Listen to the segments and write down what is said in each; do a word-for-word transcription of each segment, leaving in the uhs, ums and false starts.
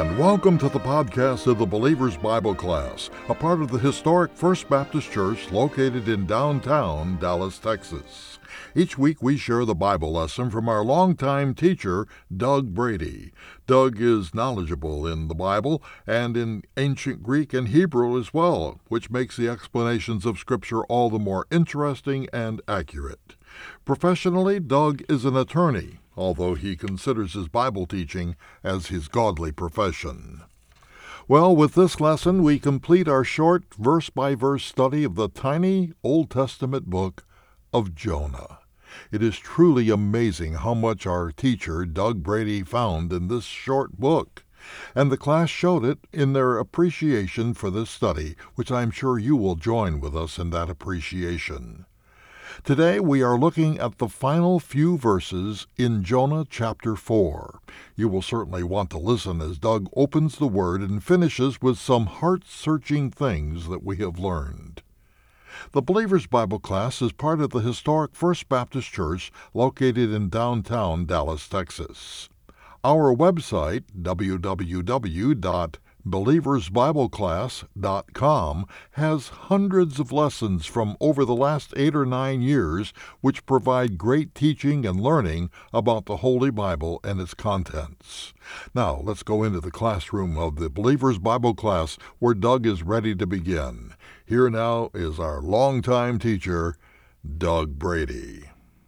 and welcome to the podcast of the Believer's Bible Class, a part of the historic First Baptist Church located in downtown Dallas, Texas. Each week we share the Bible lesson from our longtime teacher, Doug Brady. Doug is knowledgeable in the Bible and in ancient Greek and Hebrew as well, which makes the explanations of Scripture all the more interesting and accurate. Professionally, Doug is an attorney, although he considers his Bible teaching as his godly profession. Well, with this lesson, we complete our short verse-by-verse study of the tiny Old Testament book of Jonah. It is truly amazing how much our teacher, Doug Brady, found in this short book, and the class showed it in their appreciation for this study, which I'm sure you will join with us in that appreciation. Today we are looking at the final few verses in Jonah chapter four. You will certainly want to listen as Doug opens the Word and finishes with some heart-searching things that we have learned. The Believer's Bible Class is part of the historic First Baptist Church located in downtown Dallas, Texas. Our website, w w w dot believers bible class dot com, has hundreds of lessons from over the last eight or nine years which provide great teaching and learning about the Holy Bible and its contents. Now, let's go into the classroom of the Believer's Bible Class where Doug is ready to begin. Here now is our longtime teacher, Doug Brady.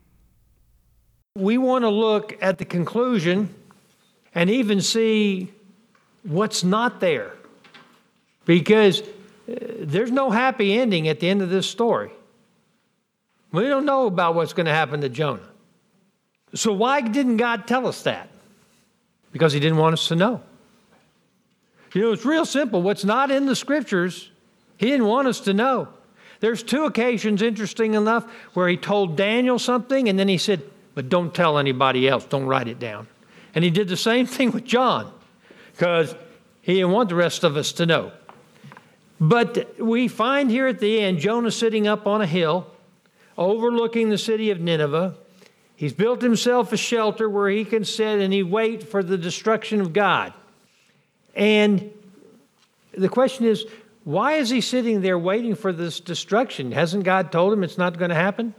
We want to look at the conclusion and even see what's not there, because uh, there's no happy ending at the end of this story. We don't know about what's going to happen to Jonah. So why didn't God tell us that? Because he didn't want us to know. You know, it's real simple. What's not in the Scriptures, he didn't want us to know. There's two occasions, interesting enough, where he told Daniel something and then he said, but don't tell anybody else, don't write it down. And he did the same thing with John, because he didn't want the rest of us to know. But we find here at the end, Jonah sitting up on a hill, overlooking the city of Nineveh. He's built himself a shelter where he can sit and he wait for the destruction of God. And the question is, why is he sitting there waiting for this destruction? Hasn't God told him it's not going to happen?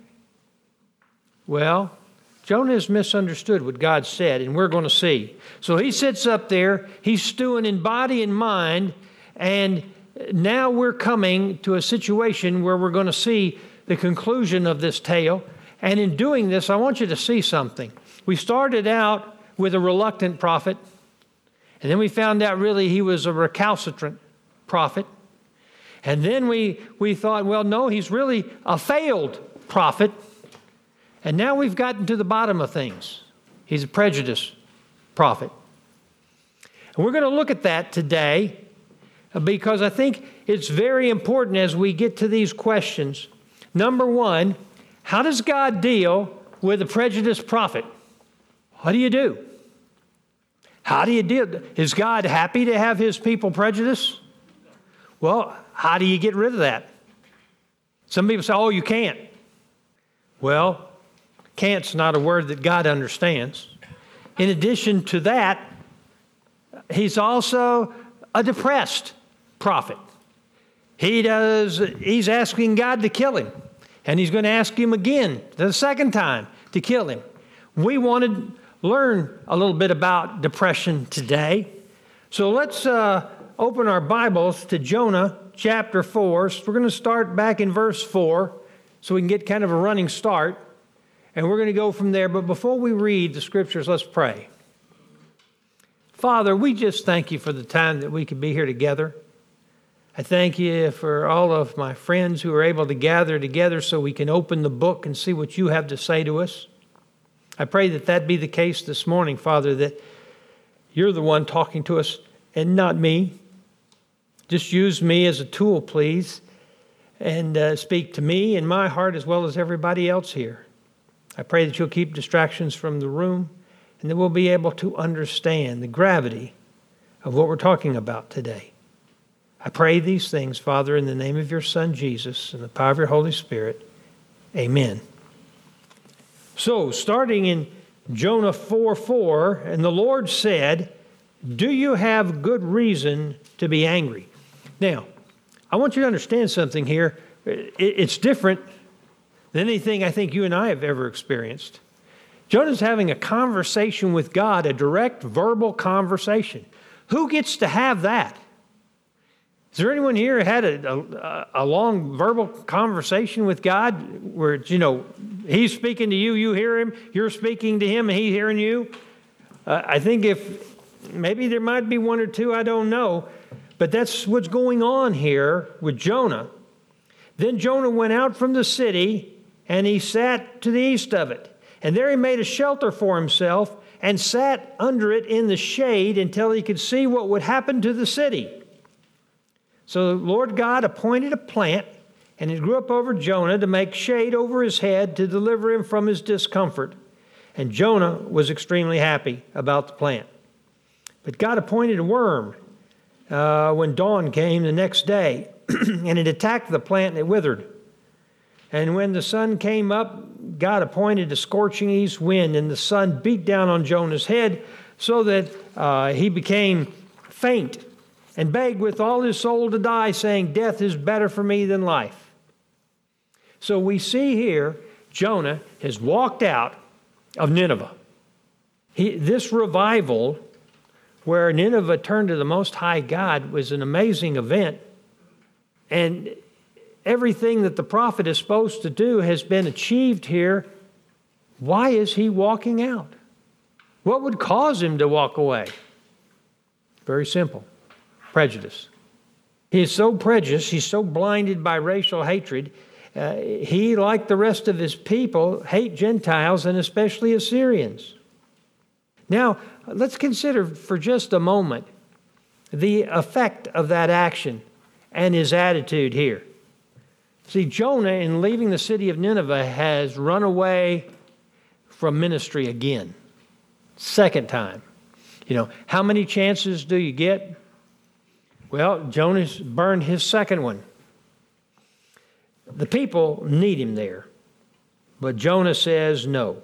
Well, Jonah has misunderstood what God said, and we're going to see. So he sits up there, he's stewing in body and mind, and now we're coming to a situation where we're going to see the conclusion of this tale. And in doing this, I want you to see something. We started out with a reluctant prophet, and then we found out really he was a recalcitrant prophet. And then we, we thought, well, no, he's really a failed prophet. And now we've gotten to the bottom of things. He's a prejudiced prophet. And we're going to look at that today because I think it's very important as we get to these questions. Number one, how does God deal with a prejudiced prophet? What do you do? How do you deal? Is God happy to have his people prejudiced? Well, how do you get rid of that? Some people say, oh, you can't. Well, can't's not a word that God understands. In addition to that, he's also a depressed prophet. He does, he's asking God to kill him, and he's going to ask him again, the second time, to kill him. We want to learn a little bit about depression today. So let's uh, open our Bibles to Jonah chapter four. So we're going to start back in verse four so we can get kind of a running start. And we're going to go from there. But before we read the Scriptures, let's pray. Father, we just thank you for the time that we could be here together. I thank you for all of my friends who are able to gather together so we can open the book and see what you have to say to us. I pray that that be the case this morning, Father, that you're the one talking to us and not me. Just use me as a tool, please, and uh, speak to me and my heart as well as everybody else here. I pray that you'll keep distractions from the room and that we'll be able to understand the gravity of what we're talking about today. I pray these things, Father, in the name of your Son, Jesus, and the power of your Holy Spirit. Amen. So, starting in Jonah four four, and the Lord said, do you have good reason to be angry? Now, I want you to understand something here. It's different than anything I think you and I have ever experienced. Jonah's having a conversation with God, a direct verbal conversation. Who gets to have that? Is there anyone here who had a, a, a long verbal conversation with God where, you know, he's speaking to you, you hear him, you're speaking to him, and he's hearing you? Uh, I think if maybe there might be one or two, I don't know, but that's what's going on here with Jonah. Then Jonah went out from the city, and he sat to the east of it. And there he made a shelter for himself and sat under it in the shade until he could see what would happen to the city. So the Lord God appointed a plant, and it grew up over Jonah to make shade over his head to deliver him from his discomfort. And Jonah was extremely happy about the plant. But God appointed a worm uh, when dawn came the next day, and it attacked the plant and it withered. And when the sun came up, God appointed a scorching east wind, and the sun beat down on Jonah's head so that uh, he became faint and begged with all his soul to die, saying, "Death is better for me than life." So we see here Jonah has walked out of Nineveh. He, this revival where Nineveh turned to the Most High God was an amazing event. And everything that the prophet is supposed to do has been achieved here. Why is he walking out? What would cause him to walk away? Very simple. Prejudice. He is so prejudiced, he's so blinded by racial hatred. Uh, he, like the rest of his people, hate Gentiles and especially Assyrians. Now, let's consider for just a moment the effect of that action and his attitude here. See, Jonah, in leaving the city of Nineveh, has run away from ministry again. Second time. You know, how many chances do you get? Well, Jonah's burned his second one. The people need him there. But Jonah says no.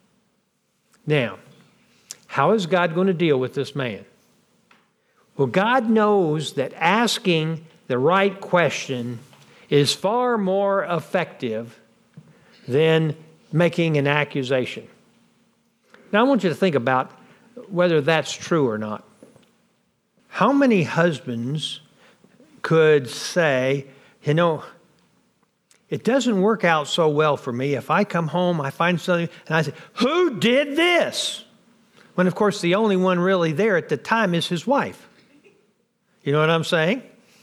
Now, how is God going to deal with this man? Well, God knows that asking the right question is far more effective than making an accusation. Now, I want you to think about whether that's true or not. How many husbands could say, you know, it doesn't work out so well for me if I come home, I find something, and I say, who did this? When, of course, the only one really there at the time is his wife. You know what I'm saying?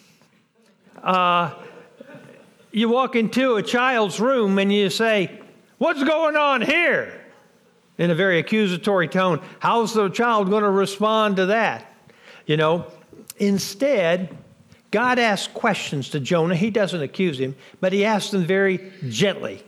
Uh, you walk into a child's room and you say, what's going on here? In a very accusatory tone. How's the child going to respond to that? You know, instead, God asks questions to Jonah. He doesn't accuse him, but he asks them very gently.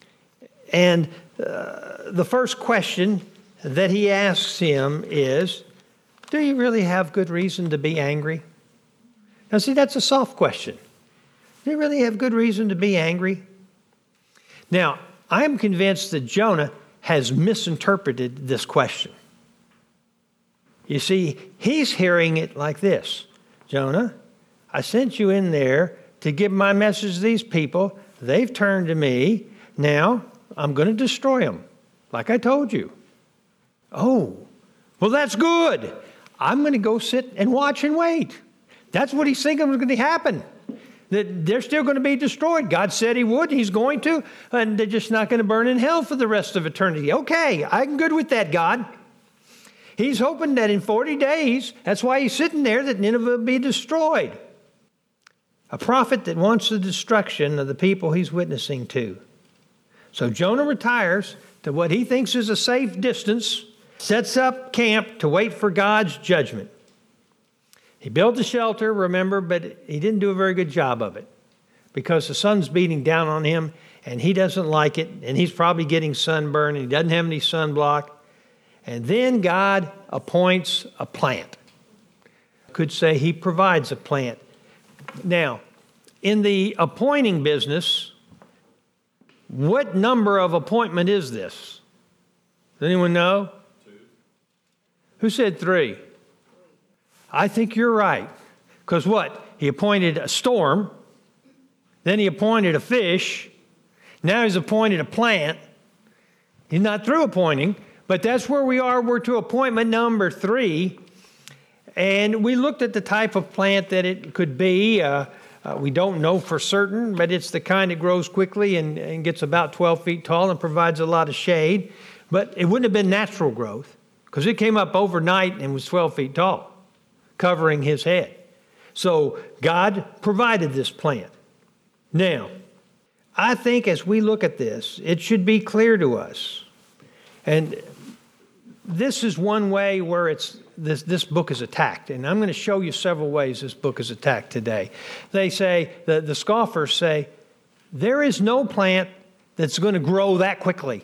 And uh, the first question that he asks him is, do you really have good reason to be angry? Now, see, that's a soft question. Do you really have good reason to be angry? Now, I'm convinced that Jonah has misinterpreted this question. You see, he's hearing it like this. Jonah, I sent you in there to give my message to these people. They've turned to me. Now, I'm going to destroy them, like I told you. Oh, well, that's good. I'm going to go sit and watch and wait. That's what he's thinking was going to happen. That they're still going to be destroyed. God said he would. He's going to. And they're just not going to burn in hell for the rest of eternity. Okay, I'm good with that, God. He's hoping that in forty days, that's why he's sitting there, that Nineveh will be destroyed. A prophet that wants the destruction of the people he's witnessing to. So Jonah retires to what he thinks is a safe distance, sets up camp to wait for God's judgment. He built a shelter, remember, but he didn't do a very good job of it because the sun's beating down on him and he doesn't like it, and he's probably getting sunburned and he doesn't have any sunblock. And then God appoints a plant. Could say he provides a plant. Now, in the appointing business, what number of appointment is this? Does anyone know? Two. Who said three? I think you're right. Because what? He appointed a storm. Then he appointed a fish. Now he's appointed a plant. He's not through appointing, but that's where we are. We're to appointment number three. And we looked at the type of plant that it could be. Uh, uh, we don't know for certain, but it's the kind that grows quickly and, and gets about twelve feet tall and provides a lot of shade. But it wouldn't have been natural growth because it came up overnight and was twelve feet tall, covering his head. So God provided this plant. Now, I think as we look at this, it should be clear to us. And this is one way where it's this, this book is attacked. And I'm going to show you several ways this book is attacked today. They say, the, the scoffers say, there is no plant that's going to grow that quickly.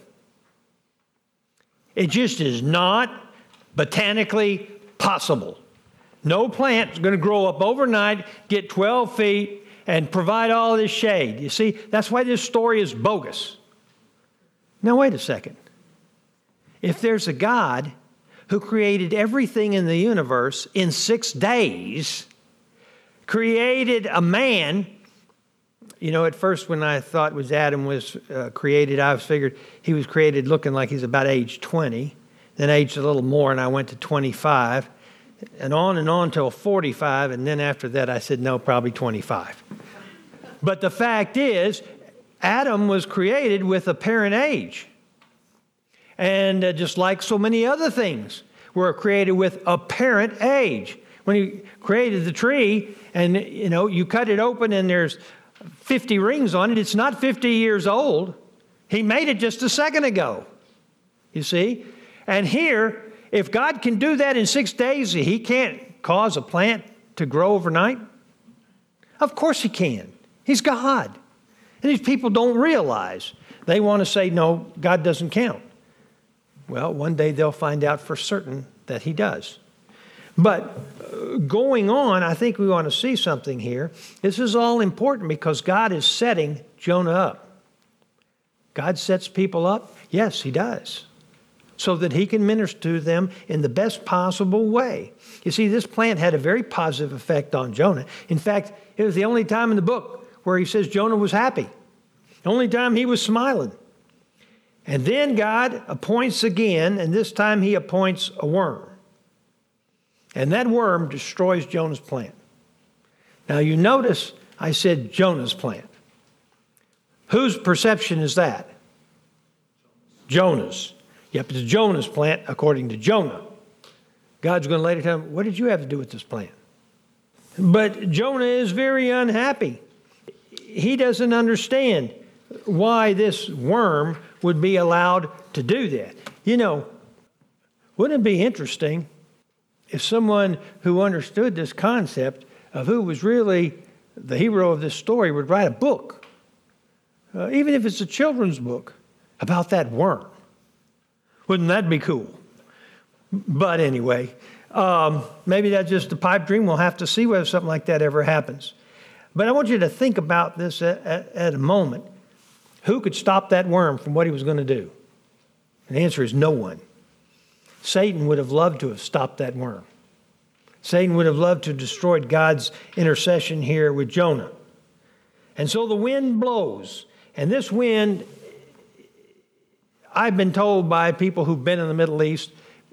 It just is not botanically possible. No plant is going to grow up overnight, get twelve feet, and provide all this shade. You see, that's why this story is bogus. Now, wait a second. If there's a God who created everything in the universe in six days, created a man, you know, at first when I thought was Adam was uh, created, I figured he was created looking like he's about age twenty, then aged a little more, and I went to twenty-five. And on and on till forty-five, and then after that I said, no, probably twenty-five. But the fact is, Adam was created with apparent age. And uh, just like so many other things, were created with apparent age. When he created the tree, and you know, you cut it open and there's fifty rings on it, it's not fifty years old. He made it just a second ago, you see? And here, if God can do that in six days, he can't cause a plant to grow overnight? Of course he can. He's God. And these people don't realize. They want to say, no, God doesn't count. Well, one day they'll find out for certain that he does. But uh, going on, I think we want to see something here. This is all important because God is setting Jonah up. God sets people up? Yes, he does. So that he can minister to them in the best possible way. You see, this plant had a very positive effect on Jonah. In fact, it was the only time in the book where he says Jonah was happy. The only time he was smiling. And then God appoints again, and this time he appoints a worm. And that worm destroys Jonah's plant. Now you notice I said Jonah's plant. Whose perception is that? Jonah's. Yep, it's Jonah's plant according to Jonah. God's going to later tell him, what did you have to do with this plant? But Jonah is very unhappy. He doesn't understand why this worm would be allowed to do that. You know, wouldn't it be interesting if someone who understood this concept of who was really the hero of this story would write a book, uh, even if it's a children's book, about that worm? Wouldn't that be cool? But anyway, um, maybe that's just a pipe dream. We'll have to see whether something like that ever happens. But I want you to think about this at, at, at a moment. Who could stop that worm from what he was going to do? And the answer is no one. Satan would have loved to have stopped that worm. Satan would have loved to have destroyed God's intercession here with Jonah. And so the wind blows. And this wind, I've been told by people who've been in the Middle East,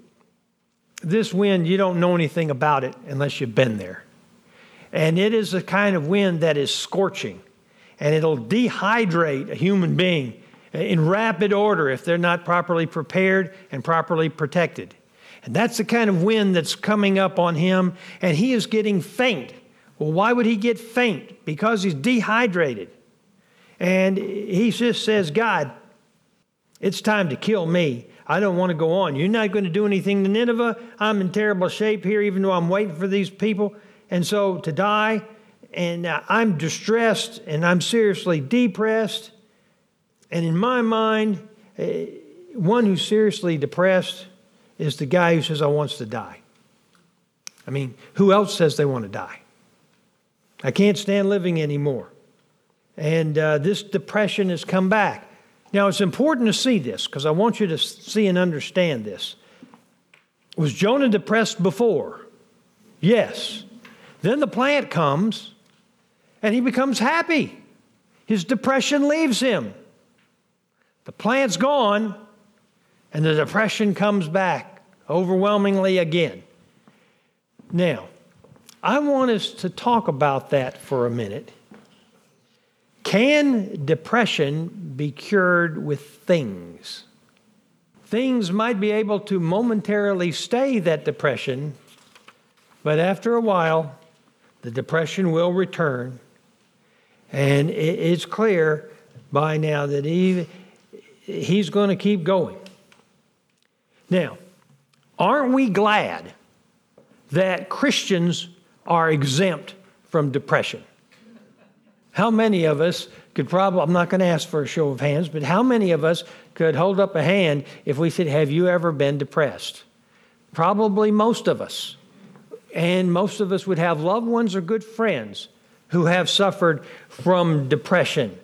this wind, you don't know anything about it unless you've been there. And it is a kind of wind that is scorching. And it'll dehydrate a human being in rapid order if they're not properly prepared and properly protected. And that's the kind of wind that's coming up on him, and he is getting faint. Well, why would he get faint? Because he's dehydrated. And he just says, God, it's time to kill me. I don't want to go on. You're not going to do anything to Nineveh. I'm in terrible shape here, even though I'm waiting for these people. And so to die, and I'm distressed, and I'm seriously depressed. And in my mind, one who's seriously depressed is the guy who says, I want to die. I mean, who else says they want to die? I can't stand living anymore. And uh, this depression has come back. Now, it's important to see this, because I want you to see and understand this. Was Jonah depressed before? Yes. Then the plant comes, and he becomes happy. His depression leaves him. The plant's gone, and the depression comes back overwhelmingly again. Now, I want us to talk about that for a minute. Can depression be cured with things? Things might be able to momentarily stay that depression, but after a while, the depression will return. And it's clear by now that he, he's going to keep going. Now, aren't we glad that Christians are exempt from depression? How many of us could probably, I'm not going to ask for a show of hands, but how many of us could hold up a hand if we said, have you ever been depressed? Probably most of us. And most of us would have loved ones or good friends who have suffered from depression.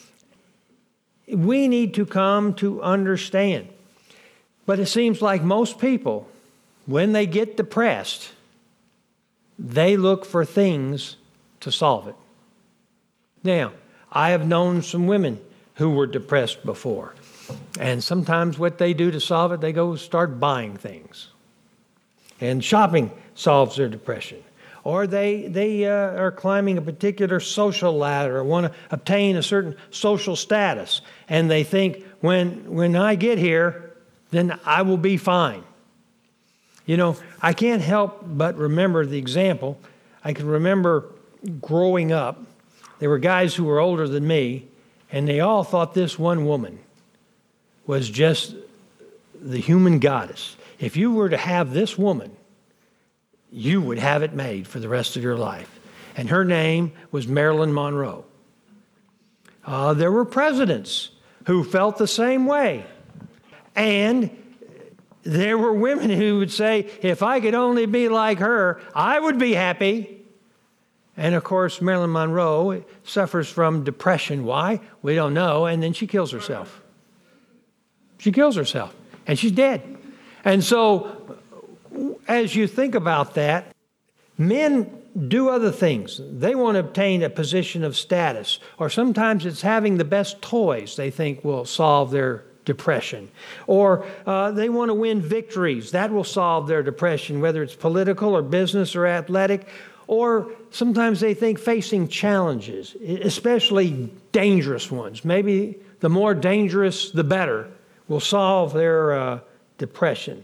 We need to come to understand. But it seems like most people, when they get depressed, they look for things to solve it. Now, I have known some women who were depressed before. And sometimes what they do to solve it, they go start buying things. And shopping solves their depression. Or they, they uh, are climbing a particular social ladder or want to obtain a certain social status. And they think, when, when I get here, then I will be fine. You know, I can't help but remember the example. I can remember growing up, there were guys who were older than me, and they all thought this one woman was just the human goddess. If you were to have this woman, you would have it made for the rest of your life. And her name was Marilyn Monroe. Uh, there were presidents who felt the same way. And there were women who would say, if I could only be like her, I would be happy. And of course, Marilyn Monroe suffers from depression. Why? We don't know. And then she kills herself. She kills herself. And she's dead. And so, as you think about that, men do other things. They want to obtain a position of status. Or sometimes it's having the best toys they think will solve their depression. Or uh, they want to win victories. That will solve their depression, whether it's political or business or athletic. Or sometimes they think facing challenges, especially dangerous ones, maybe the more dangerous, the better, will solve their uh, depression.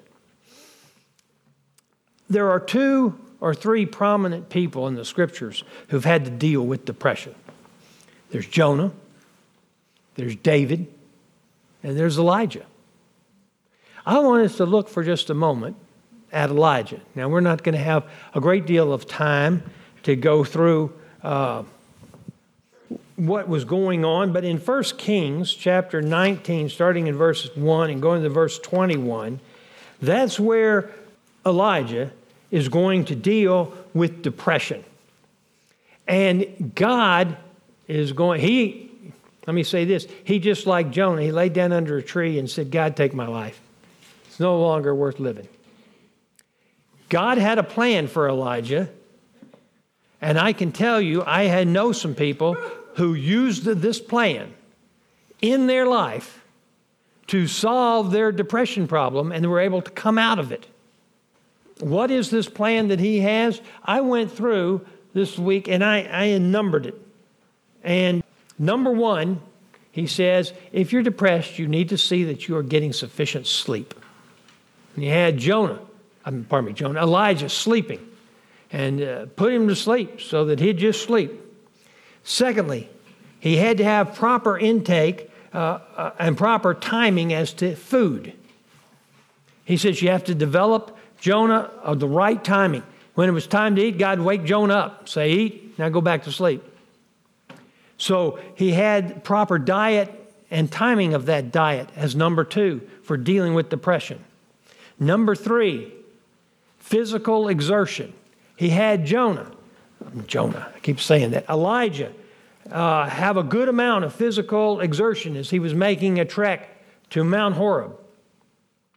There are two or three prominent people in the Scriptures who've had to deal with depression. There's Jonah, there's David, and there's Elijah. I want us to look for just a moment at Elijah. Now, we're not going to have a great deal of time to go through uh, what was going on, but in First Kings chapter nineteen, starting in verse one and going to verse twenty-one, that's where Elijah is going to deal with depression. And God is going, he, let me say this, he just like Jonah, he laid down under a tree and said, God, take my life. It's no longer worth living. God had a plan for Elijah, and I can tell you, I had know some people who used this plan in their life to solve their depression problem, and they were able to come out of it. What is this plan that he has? I went through this week, and I, I numbered it. And number one, he says, if you're depressed, you need to see that you are getting sufficient sleep. And he had Jonah. Pardon me, Jonah, Elijah sleeping, and uh, put him to sleep so that he'd just sleep. Secondly, he had to have proper intake uh, uh, and proper timing as to food. He says you have to develop Jonah of the right timing. When it was time to eat, God would wake Jonah up, say, eat, now go back to sleep. So he had proper diet and timing of that diet as number two for dealing with depression. Number three, physical exertion. He had Jonah, Jonah, I keep saying that, Elijah, uh, have a good amount of physical exertion as he was making a trek to Mount Horeb.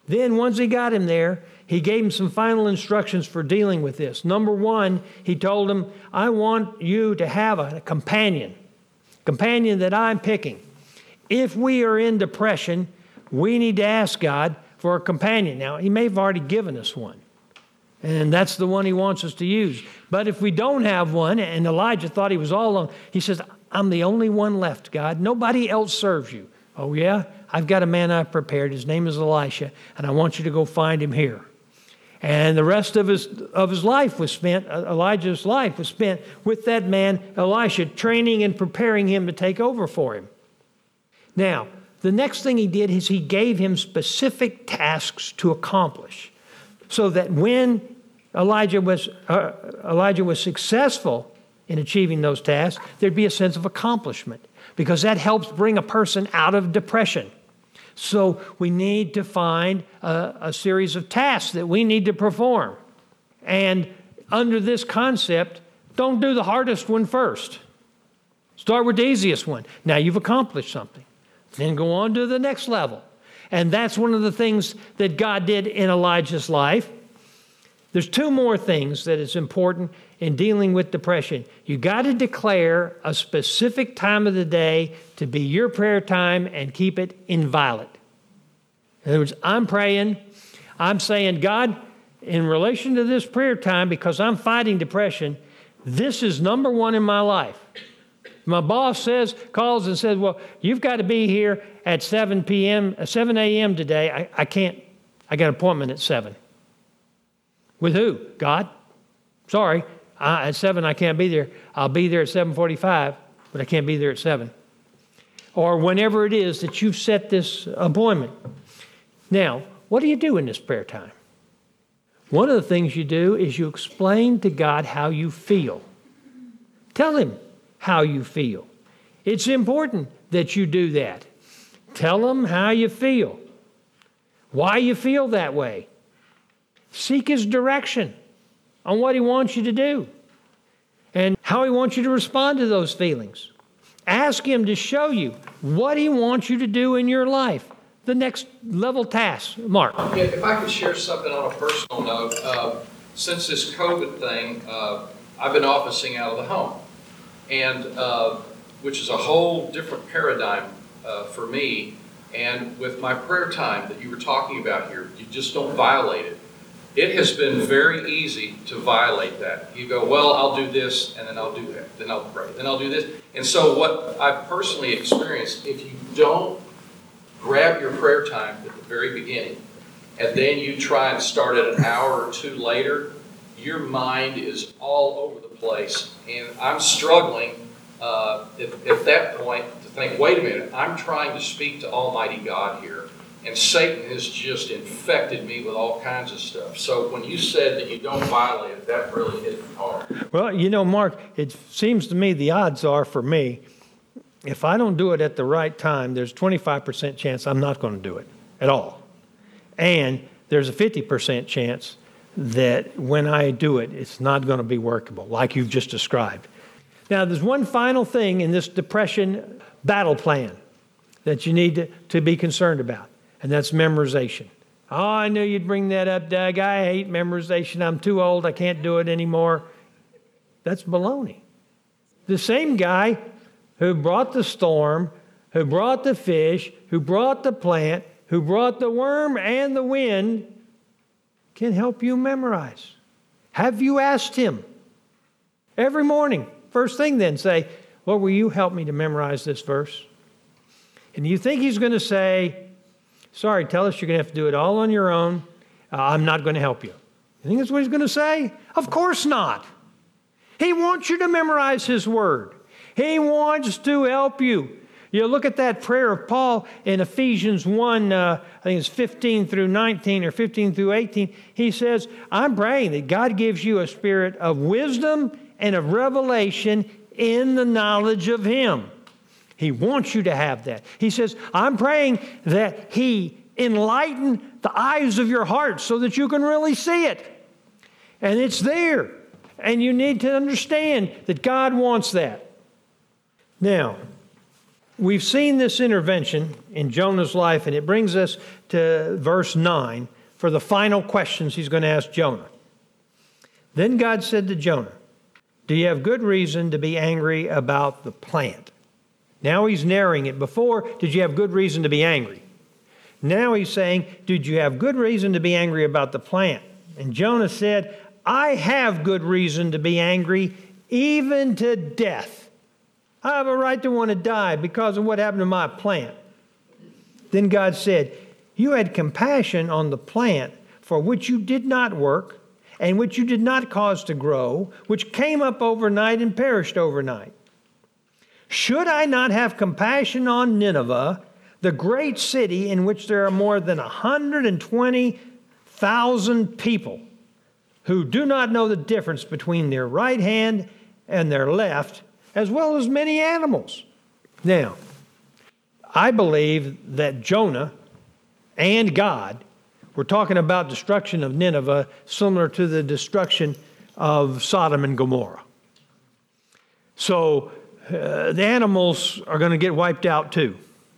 Then once he got him there, he gave him some final instructions for dealing with this. Number one, he told him, I want you to have a companion, companion that I'm picking. If we are in depression, we need to ask God for a companion. Now, he may have already given us one, and that's the one he wants us to use. But if we don't have one, and Elijah thought he was all alone, he says, I'm the only one left, God. Nobody else serves you. Oh, yeah? I've got a man I've prepared. His name is Elisha, and I want you to go find him here. And the rest of his of his life was spent, Elijah's life was spent with that man, Elisha, training and preparing him to take over for him. Now, the next thing he did is he gave him specific tasks to accomplish, so that when Elijah was uh, Elijah was successful in achieving those tasks, there'd be a sense of accomplishment, because that helps bring a person out of depression. So we need to find a, a series of tasks that we need to perform. And under this concept, don't do the hardest one first. Start with the easiest one. Now you've accomplished something. Then go on to the next level. And that's one of the things that God did in Elijah's life. There's two more things that is important in dealing with depression. You got to declare a specific time of the day to be your prayer time and keep it inviolate. In other words, I'm praying, I'm saying, God, in relation to this prayer time, because I'm fighting depression, this is number one in my life. My boss says, calls and says, well, you've got to be here at seven p.m., seven a.m. today. I, I can't, I got an appointment at seven. With who? God? Sorry, I, at seven I can't be there. I'll be there at seven forty-five, but I can't be there at seven. Or whenever it is that you've set this appointment. Now, what do you do in this prayer time? One of the things you do is you explain to God how you feel. Tell him how you feel. It's important that you do that. Tell him how you feel, why you feel that way. Seek his direction on what he wants you to do and how he wants you to respond to those feelings. Ask him to show you what he wants you to do in your life, the next level task. Mark. Yeah, if I could share something on a personal note, uh, since this COVID thing, uh, I've been officing out of the home, and uh, which is a whole different paradigm uh, for me. And with my prayer time that you were talking about here, you just don't violate it. It has been very easy to violate that. You go, well, I'll do this, and then I'll do that. Then I'll pray. Then I'll do this. And so what I've personally experienced, if you don't grab your prayer time at the very beginning, and then you try and start it an hour or two later, your mind is all over the place. And I'm struggling uh, at, at that point to think, wait a minute, I'm trying to speak to Almighty God here. And Satan has just infected me with all kinds of stuff. So when you said that you don't violate it, that really hit me hard. Well, you know, Mark, it seems to me the odds are for me, if I don't do it at the right time, there's a twenty-five percent chance I'm not going to do it at all. And there's a fifty percent chance that when I do it, it's not going to be workable, like you've just described. Now, there's one final thing in this depression battle plan that you need to, to be concerned about. And that's memorization. Oh, I knew you'd bring that up, Doug. I hate memorization. I'm too old. I can't do it anymore. That's baloney. The same guy who brought the storm, who brought the fish, who brought the plant, who brought the worm and the wind, can help you memorize. Have you asked him? Every morning, first thing then, say, Lord, will you help me to memorize this verse? And you think he's going to say, sorry, tell us you're going to have to do it all on your own. Uh, I'm not going to help you. You think that's what he's going to say? Of course not. He wants you to memorize his word. He wants to help you. You look at that prayer of Paul in Ephesians one, uh, I think it's fifteen through nineteen or fifteen through eighteen. He says, I'm praying that God gives you a spirit of wisdom and of revelation in the knowledge of him. He wants you to have that. He says, I'm praying that he enlighten the eyes of your heart so that you can really see it. And it's there. And you need to understand that God wants that. Now, we've seen this intervention in Jonah's life, and it brings us to verse nine for the final questions he's going to ask Jonah. Then God said to Jonah, "Do you have good reason to be angry about the plant?" Now he's narrowing it. Before, did you have good reason to be angry? Now he's saying, did you have good reason to be angry about the plant? And Jonah said, I have good reason to be angry, even to death. I have a right to want to die because of what happened to my plant. Then God said, you had compassion on the plant for which you did not work and which you did not cause to grow, which came up overnight and perished overnight. Should I not have compassion on Nineveh, the great city in which there are more than one hundred twenty thousand people who do not know the difference between their right hand and their left, as well as many animals? Now, I believe that Jonah and God were talking about destruction of Nineveh similar to the destruction of Sodom and Gomorrah. So uh, the animals are going to get wiped out too.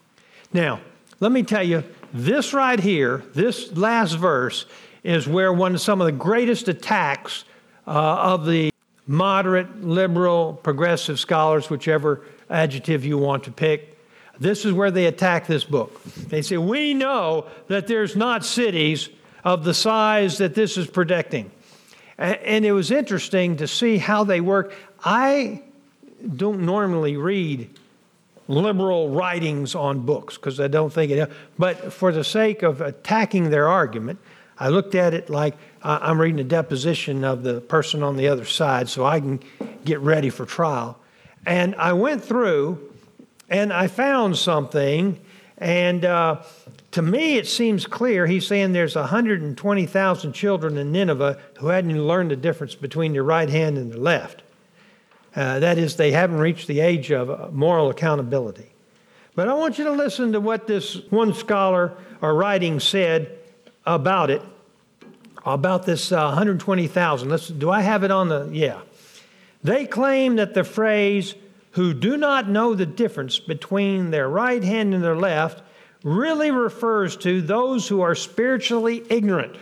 Now, let me tell you, this right here, this last verse, is where one of some of the greatest attacks uh, of the moderate, liberal, progressive scholars, whichever adjective you want to pick, this is where they attack this book. They say, we know that there's not cities of the size that this is predicting. And it was interesting to see how they work. I don't normally read liberal writings on books because I don't think it, but for the sake of attacking their argument, I looked at it like uh, I'm reading a deposition of the person on the other side so I can get ready for trial. And I went through and I found something, and uh, to me it seems clear. He's saying there's one hundred twenty thousand children in Nineveh who hadn't even learned the difference between their right hand and their left. Uh, that is, they haven't reached the age of moral accountability. But I want you to listen to what this one scholar or writing said about it, about this uh, one hundred twenty thousand. Let's, do I have it on the, yeah. They claim that the phrase, who do not know the difference between their right hand and their left, really refers to those who are spiritually ignorant.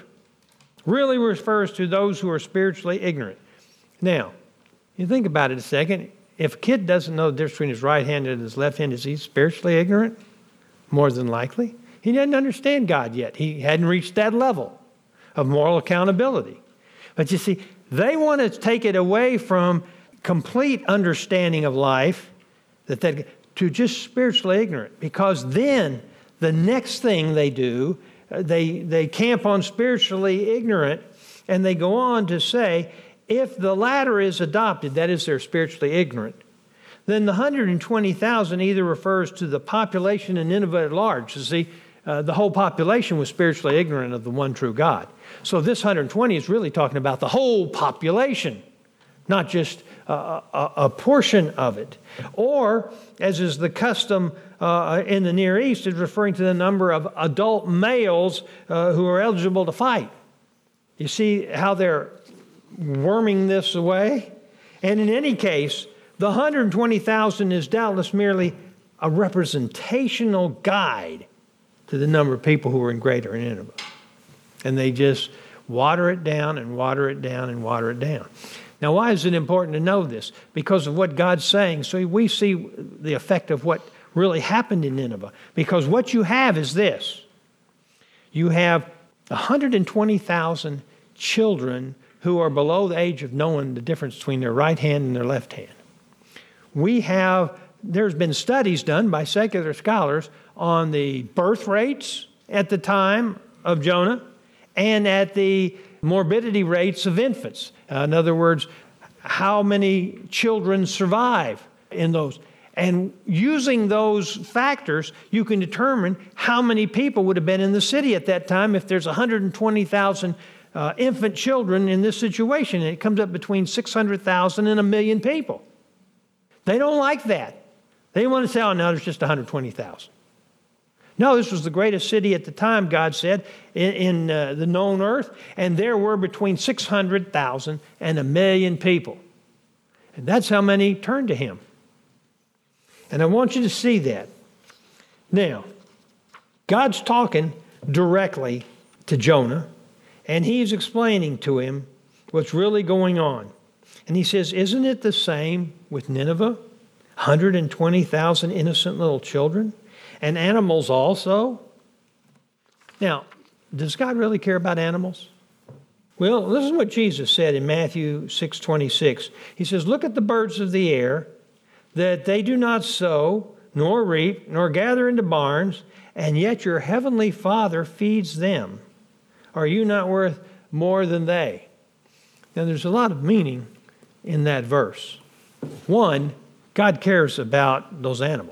Really refers to those who are spiritually ignorant. Now, you think about it a second. If a kid doesn't know the difference between his right hand and his left hand, is he spiritually ignorant? More than likely. He doesn't understand God yet. He hadn't reached that level of moral accountability. But you see, they want to take it away from complete understanding of life that they, to just spiritually ignorant. Because then the next thing they do, they, they camp on spiritually ignorant, and they go on to say, if the latter is adopted, that is, they're spiritually ignorant, then the one hundred twenty thousand either refers to the population in Nineveh at large. You see, uh, the whole population was spiritually ignorant of the one true God. So this one hundred twenty is really talking about the whole population, not just a, a, a portion of it. Or, as is the custom uh, in the Near East, is referring to the number of adult males uh, who are eligible to fight. You see how they're worming this away? And in any case, the one hundred twenty thousand is doubtless merely a representational guide to the number of people who are in Greater Nineveh. And they just water it down and water it down and water it down. Now, why is it important to know this? Because of what God's saying. So we see the effect of what really happened in Nineveh. Because what you have is this. You have one hundred twenty thousand children who are below the age of knowing the difference between their right hand and their left hand. We have, there's been studies done by secular scholars on the birth rates at the time of Jonah and at the morbidity rates of infants. Uh, in other words, how many children survive in those. And using those factors, you can determine how many people would have been in the city at that time if there's one hundred twenty thousand uh, infant children in this situation. And it comes up between six hundred thousand and a million people. They don't like that. They want to say, oh, no, there's just one hundred twenty thousand. No, this was the greatest city at the time, God said, in, in uh, the known earth. And there were between six hundred thousand and a million people. And that's how many turned to him. And I want you to see that. Now, God's talking directly to Jonah, and he's explaining to him what's really going on. And he says, isn't it the same with Nineveh? one hundred twenty thousand innocent little children, and animals also? Now, does God really care about animals? Well, listen to what Jesus said in Matthew six twenty-six. He says, look at the birds of the air, that they do not sow, nor reap, nor gather into barns, and yet your heavenly Father feeds them. Are you not worth more than they? Now, there's a lot of meaning in that verse. One, God cares about those animals.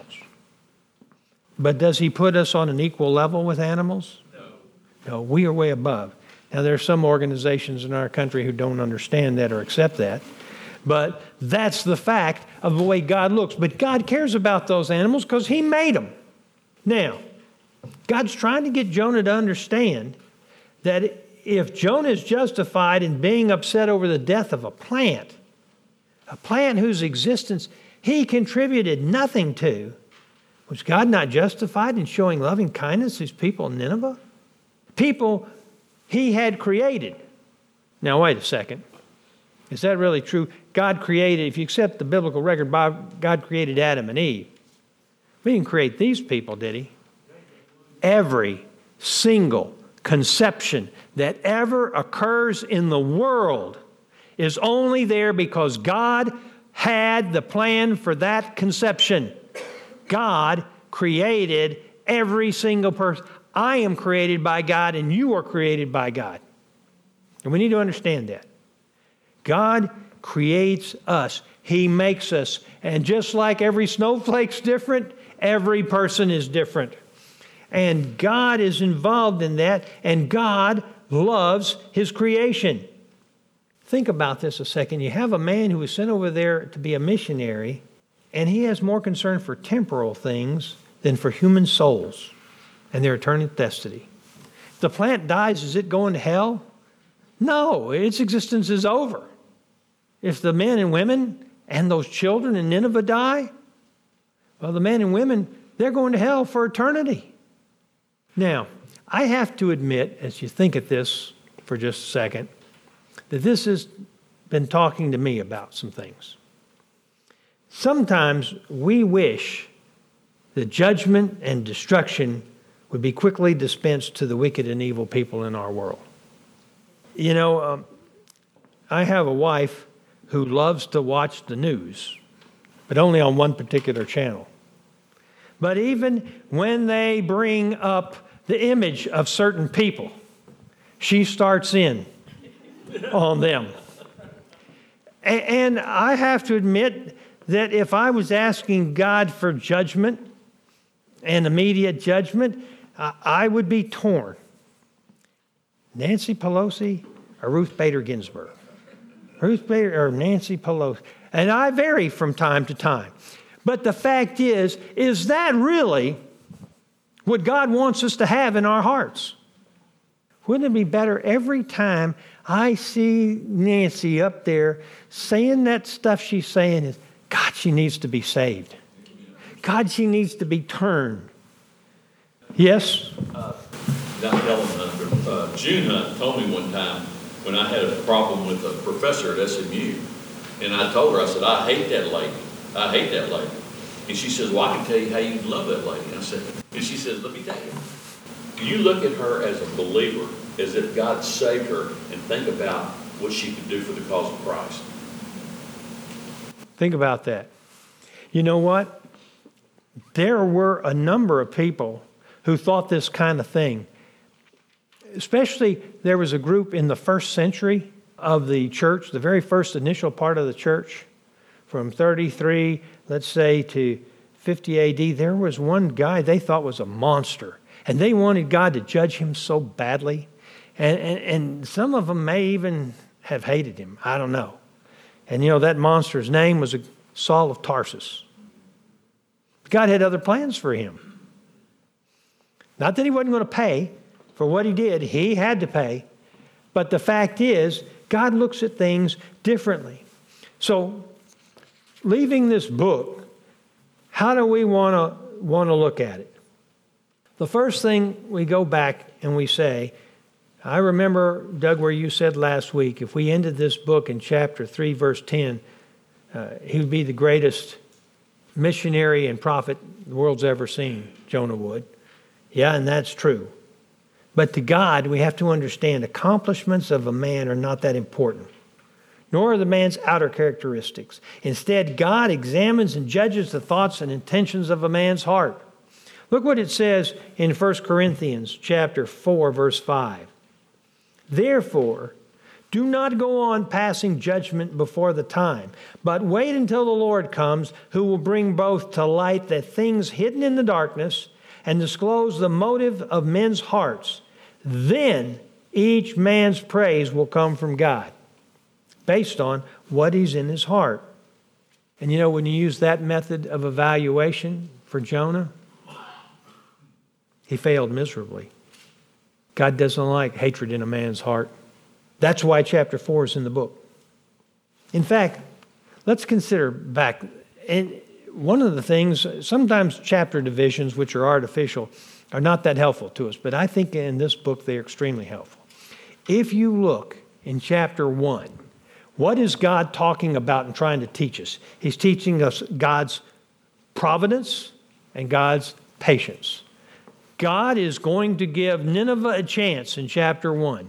But does he put us on an equal level with animals? No. No, we are way above. Now, there are some organizations in our country who don't understand that or accept that. But that's the fact of the way God looks. But God cares about those animals because he made them. Now, God's trying to get Jonah to understand that if Jonah is justified in being upset over the death of a plant, a plant whose existence he contributed nothing to, was God not justified in showing loving kindness to his people in Nineveh? People he had created. Now, wait a second. Is that really true? God created, if you accept the biblical record, God created Adam and Eve. He didn't create these people, did he? Every single conception that ever occurs in the world is only there because God had the plan for that conception. God created every single person. I am created by God and you are created by God. And we need to understand that. God creates us. He makes us. And just like every snowflake's different, every person is different. And God is involved in that, and God loves his creation. Think about this a second. You have a man who was sent over there to be a missionary, and he has more concern for temporal things than for human souls and their eternal destiny. If the plant dies, is it going to hell? No, its existence is over. If the men and women and those children in Nineveh die, well, the men and women, they're going to hell for eternity. Now, I have to admit, as you think at this for just a second, that this has been talking to me about some things. Sometimes we wish that judgment and destruction would be quickly dispensed to the wicked and evil people in our world. You know, um, I have a wife who loves to watch the news, but only on one particular channel. But even when they bring up the image of certain people, she starts in on them. And I have to admit that if I was asking God for judgment and immediate judgment, I would be torn. Nancy Pelosi or Ruth Bader Ginsburg? Ruth Bader or Nancy Pelosi? And I vary from time to time. But the fact is, is that really what God wants us to have in our hearts? Wouldn't it be better every time I see Nancy up there saying that stuff she's saying is, God, she needs to be saved. God, she needs to be turned. Yes? Uh, Doctor Helen, uh, June Hunt told me one time when I had a problem with a professor at S M U, and I told her, I said, I hate that lady. I hate that lady. And she says, well, I can tell you how you love that lady. And I said, and she says, let me tell you. You look at her as a believer, as if God saved her, and think about what she could do for the cause of Christ. Think about that. You know what? There were a number of people who thought this kind of thing. Especially, there was a group in the first century of the church, the very first initial part of the church, from thirty-three, let's say, to fifty A D, there was one guy they thought was a monster. And they wanted God to judge him so badly. And, and, and some of them may even have hated him. I don't know. And you know, that monster's name was Saul of Tarsus. God had other plans for him. Not that he wasn't going to pay for what he did. He had to pay. But the fact is, God looks at things differently. So, leaving this book, How do we want to want to look at it? The first thing, we go back and we say, I remember, Doug, where you said last week, if we ended this book in chapter three, verse ten, uh, he would be the greatest missionary and prophet the world's ever seen, Jonah would. Yeah, and that's true. But to God, we have to understand accomplishments of a man are not that important, nor are the man's outer characteristics. Instead, God examines and judges the thoughts and intentions of a man's heart. Look what it says in First Corinthians chapter four, verse five. Therefore, do not go on passing judgment before the time, but wait until the Lord comes, who will bring both to light the things hidden in the darkness and disclose the motive of men's hearts. Then each man's praise will come from God, based on what he's in his heart. And you know, when you use that method of evaluation for Jonah, he failed miserably. God doesn't like hatred in a man's heart. That's why chapter four is in the book. In fact, let's consider back. And one of the things, sometimes chapter divisions, which are artificial, are not that helpful to us. But I think in this book, they're extremely helpful. If you look in chapter one, what is God talking about and trying to teach us? He's teaching us God's providence and God's patience. God is going to give Nineveh a chance in chapter one.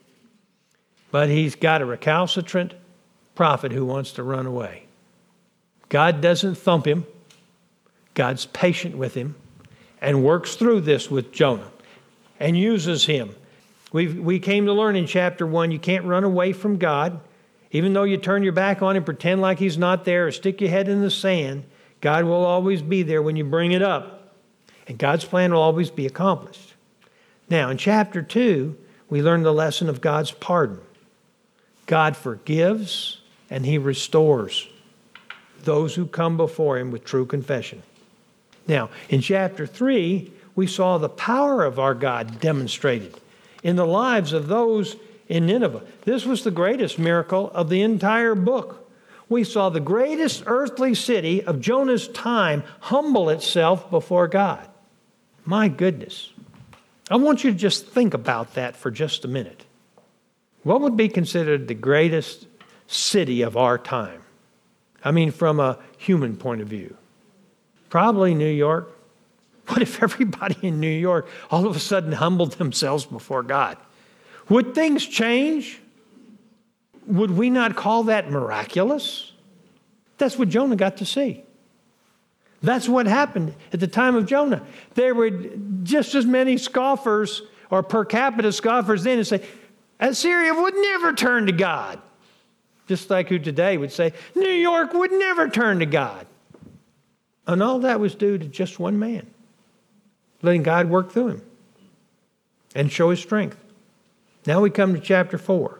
But he's got a recalcitrant prophet who wants to run away. God doesn't thump him. God's patient with him and works through this with Jonah and uses him. We we came to learn in chapter one, you can't run away from God. Even though you turn your back on him, pretend like he's not there, or stick your head in the sand, God will always be there when you bring it up. And God's plan will always be accomplished. Now, in chapter two, we learn the lesson of God's pardon. God forgives and he restores those who come before him with true confession. Now, in chapter three, we saw the power of our God demonstrated in the lives of those in Nineveh. This was the greatest miracle of the entire book. We saw the greatest earthly city of Jonah's time humble itself before God. My goodness. I want you to just think about that for just a minute. What would be considered the greatest city of our time? I mean, from a human point of view. Probably New York. What if everybody in New York all of a sudden humbled themselves before God? Would things change? Would we not call that miraculous? That's what Jonah got to see. That's what happened at the time of Jonah. There were just as many scoffers or per capita scoffers then and say, Assyria would never turn to God. Just like who today would say, New York would never turn to God. And all that was due to just one man, letting God work through him and show his strength. Now we come to chapter four.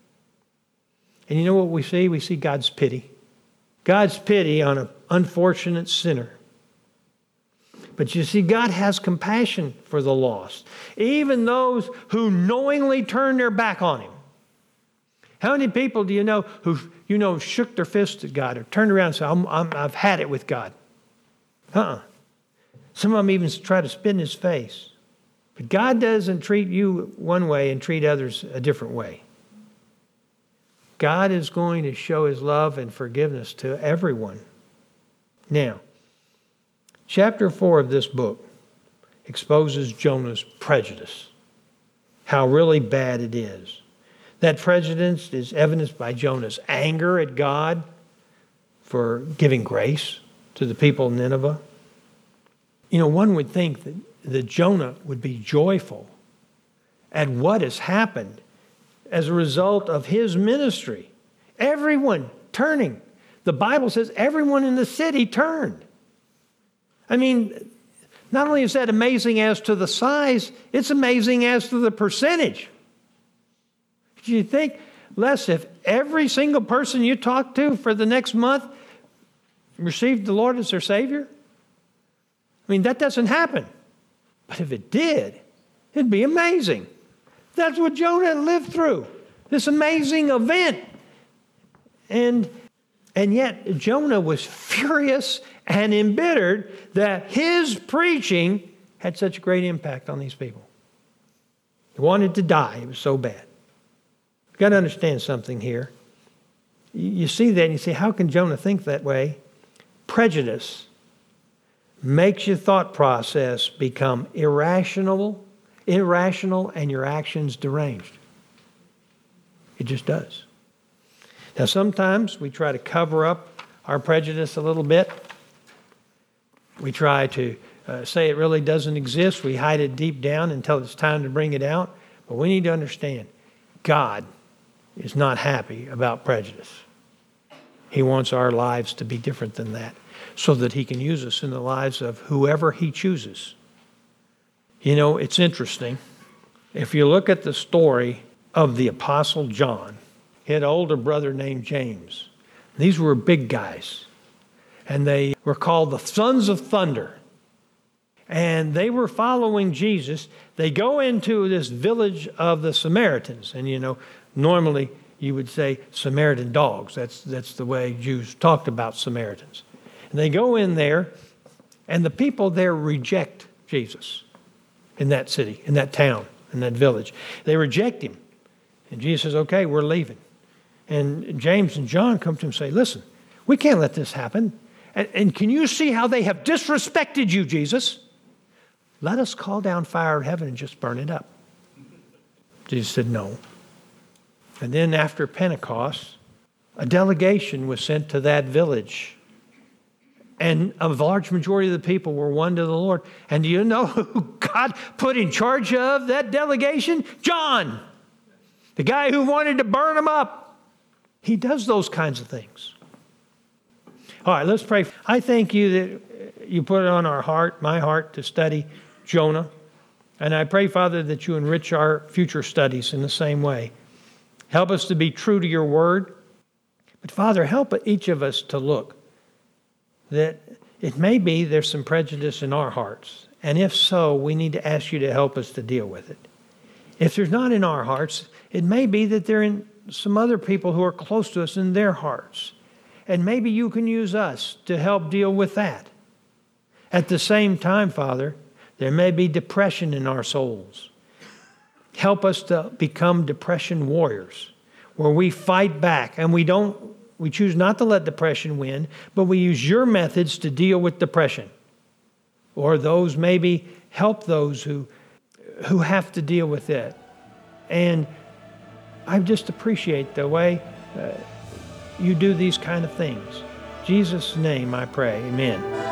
And you know what we see? We see God's pity. God's pity on an unfortunate sinner. But you see, God has compassion for the lost, even those who knowingly turn their back on him. How many people do you know who, you know, shook their fist at God or turned around and said, I'm, I'm, I've had it with God? Uh-uh. Some of them even try to spit in his face. But God doesn't treat you one way and treat others a different way. God is going to show his love and forgiveness to everyone. Now, chapter four of this book exposes Jonah's prejudice, how really bad it is. That prejudice is evidenced by Jonah's anger at God for giving grace to the people of Nineveh. You know, one would think that, that Jonah would be joyful at what has happened as a result of his ministry. Everyone turning. The Bible says everyone in the city turned. I mean, not only is that amazing as to the size, it's amazing as to the percentage. Do you think, Les, if every single person you talk to for the next month received the Lord as their Savior? I mean, that doesn't happen. But if it did, it'd be amazing. That's what Jonah lived through, this amazing event. And, and yet Jonah was furious and embittered that his preaching had such a great impact on these people. He wanted to die. It was so bad. You've got to understand something here. You see that and you say, how can Jonah think that way? Prejudice makes your thought process become irrational, irrational, and your actions deranged. It just does. Now, sometimes we try to cover up our prejudice a little bit. We try to uh, say it really doesn't exist. We hide it deep down until it's time to bring it out. But we need to understand, God is not happy about prejudice. He wants our lives to be different than that so that he can use us in the lives of whoever he chooses. You know, it's interesting. If you look at the story of the Apostle John, he had an older brother named James. These were big guys, and they were called the Sons of Thunder. And they were following Jesus. They go into this village of the Samaritans, and you know, normally you would say Samaritan dogs. That's, that's the way Jews talked about Samaritans. And they go in there, and the people there reject Jesus in that city, in that town, in that village. They reject him. And Jesus says, okay, we're leaving. And James and John come to him and say, listen, we can't let this happen. And, and can you see how they have disrespected you, Jesus? Let us call down fire of heaven and just burn it up. Jesus said, no. And then after Pentecost, a delegation was sent to that village. And a large majority of the people were won to the Lord. And do you know who God put in charge of that delegation? John, the guy who wanted to burn them up. He does those kinds of things. All right, let's pray. I thank you that you put it on our heart, my heart, to study Jonah. And I pray, Father, that you enrich our future studies in the same way. Help us to be true to your word. But Father, help each of us to look that it may be there's some prejudice in our hearts. And if so, we need to ask you to help us to deal with it. If there's not in our hearts, it may be that they're in some other people who are close to us in their hearts. And maybe you can use us to help deal with that. At the same time, Father, there may be depression in our souls. Help us to become depression warriors, where we fight back and we don't, we choose not to let depression win, but we use your methods to deal with depression. Or those maybe help those who, who have to deal with it. And I just appreciate the way uh, you do these kind of things. In Jesus' name I pray, amen.